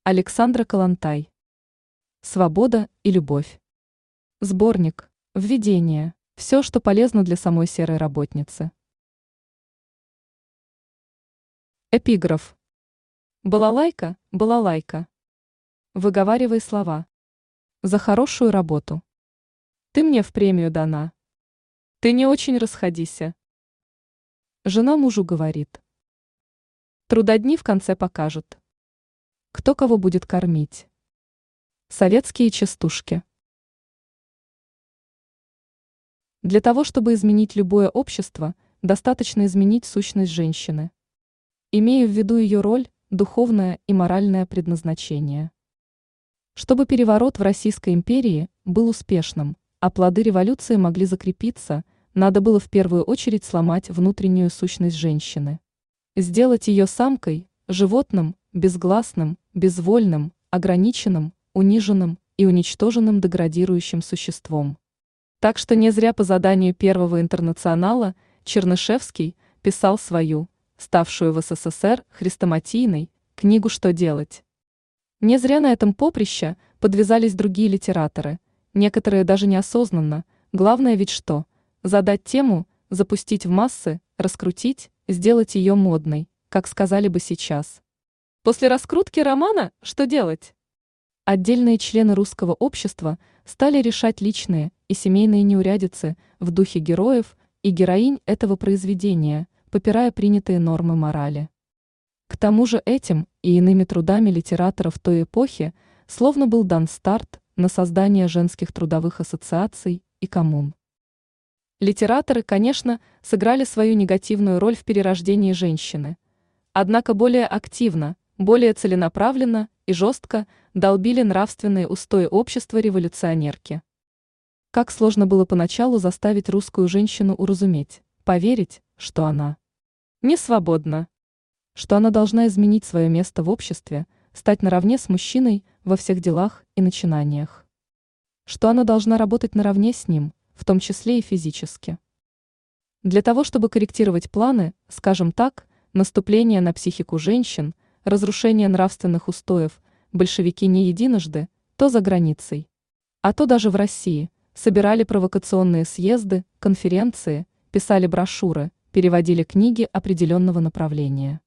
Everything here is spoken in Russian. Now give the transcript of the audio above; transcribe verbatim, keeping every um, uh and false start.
Александра Колонтай. Свобода и любовь. Сборник. Введение. Все, что полезно для самой серой работницы. Эпиграф. Балалайка, балалайка. Выговаривай слова. За хорошую работу. Ты мне в премию дана. Ты не очень расходися. Жена мужу говорит. Трудодни в конце покажут. Кто кого будет кормить? Советские частушки. Для того, чтобы изменить любое общество, достаточно изменить сущность женщины. Имея в виду ее роль, духовное и моральное предназначение. Чтобы переворот в Российской империи был успешным, а плоды революции могли закрепиться, надо было в первую очередь сломать внутреннюю сущность женщины. Сделать ее самкой, животным, безгласным, безвольным, ограниченным, униженным и уничтоженным деградирующим существом. Так что не зря по заданию Первого интернационала Чернышевский писал свою, ставшую в СССР хрестоматийной, книгу «Что делать?». Не зря на этом поприще подвязались другие литераторы, некоторые даже неосознанно, главное ведь что? Задать тему, запустить в массы, раскрутить, сделать ее модной, как сказали бы сейчас. После раскрутки романа что делать? Отдельные члены русского общества стали решать личные и семейные неурядицы в духе героев и героинь этого произведения, попирая принятые нормы морали. К тому же этим и иными трудами литераторов той эпохи словно был дан старт на создание женских трудовых ассоциаций и коммун. Литераторы, конечно, сыграли свою негативную роль в перерождении женщины, однако более активно, более целенаправленно и жестко долбили нравственные устои общества революционерки. Как сложно было поначалу заставить русскую женщину уразуметь, поверить, что она не свободна, что она должна изменить свое место в обществе, стать наравне с мужчиной во всех делах и начинаниях, что она должна работать наравне с ним, в том числе и физически. Для того, чтобы корректировать планы, скажем так, наступления на психику женщин, разрушение нравственных устоев, большевики не единожды, то за границей, а то даже в России, собирали провокационные съезды, конференции, писали брошюры, переводили книги определенного направления.